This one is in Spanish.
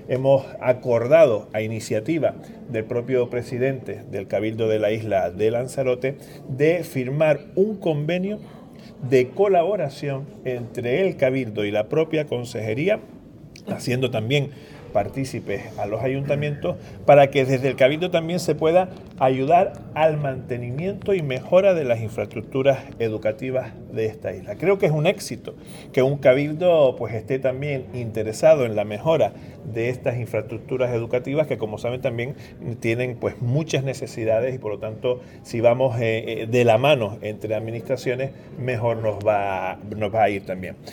hemos acordado a iniciativa del propio presidente del Cabildo de la isla de Lanzarote de firmar un convenio de colaboración entre el Cabildo y la propia consejería, haciendo también partícipes a los ayuntamientos para que desde el Cabildo también se pueda ayudar al mantenimiento y mejora de las infraestructuras educativas de esta isla. Creo que es un éxito que un Cabildo pues esté también interesado en la mejora de estas infraestructuras educativas que, como saben, también tienen pues muchas necesidades y por lo tanto si vamos de la mano entre administraciones mejor nos va a ir también.